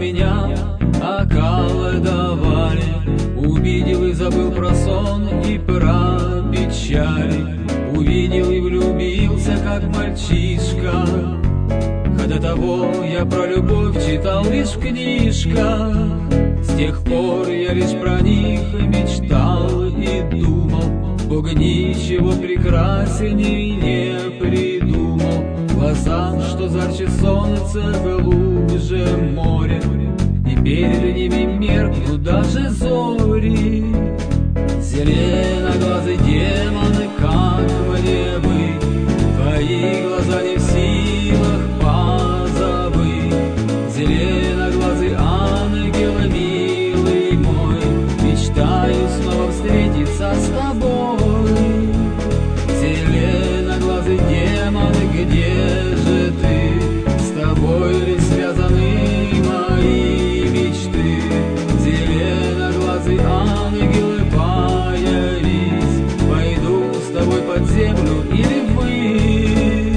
меня околдовали. Увидел и забыл про сон и про печали. Увидел и влюбился, как мальчишка. До того я про любовь читал лишь в книжках. С тех пор я лишь про них мечтал и думал. Бог ничего прекрасней не придумал. Глаза, что жарче солнца, глубже море, и перед ними меркнут даже зори. Зеленоглазый демон, как мне быть? Твои глаза не в силах позабыть. Зеленоглазый ангел, милый мой, мечтаю снова встретиться с тобой. Зеленоглазый демон, где же ты? С тобой ли связаны мои мечты? Зеленоглазый ангел, появись, пойду с тобой под землю или ввысь.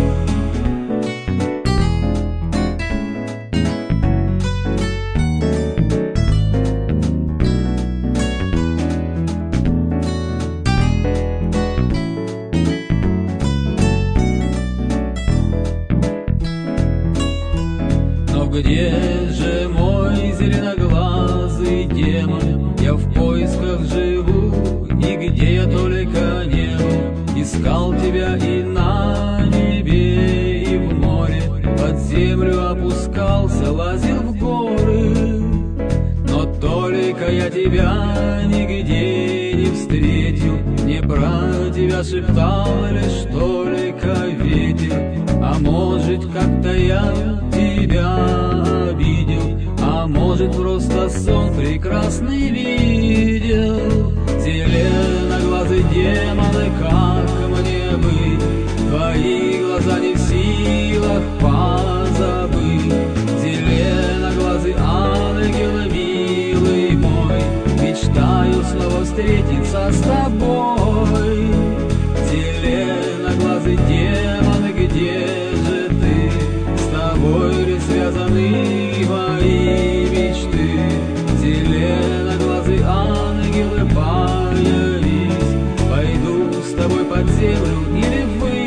Но где же мой зеленоглазый демон? Я в поисках живу, и где я только не был. Искал тебя и на небе, и в море, под землю опускался, лазил в горы. Но только я тебя нигде не встретил. Не про тебя шептал лишь только ветер. А может, как-то я тебя обидел, а может, просто сон прекрасный видел. Зеленоглазый демон, как мне быть? Твои глаза не в силах позабыть. Зеленоглазый ангел, милый мой, мечтаю снова встретиться с тобой. Зеленоглазый демон, где же ты? С тобой ли связаны мои мечты? Зеленоглазый ангел, появись, пойду с тобой под землю или ввысь.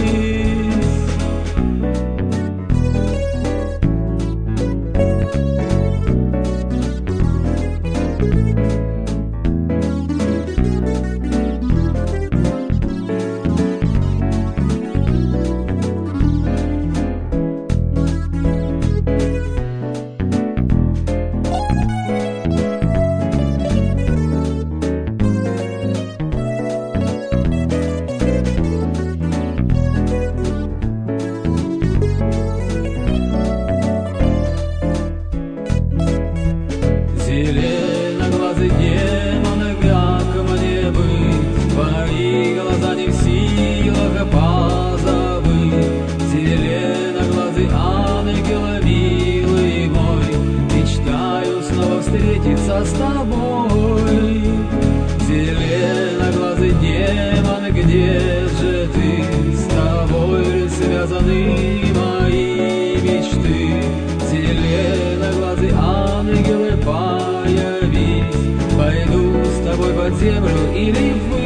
Зеленоглазый демон, как мне быть? Твои глаза не в силах позабыть. Зеленоглазый ангел, милый мой, мечтаю снова встретиться с тобой. Зеленоглазый демон, где же ты? С тобой ли связаны мои мечты? Зеленоглазый ангел, появись, пойду с тобой под землю или ввысь.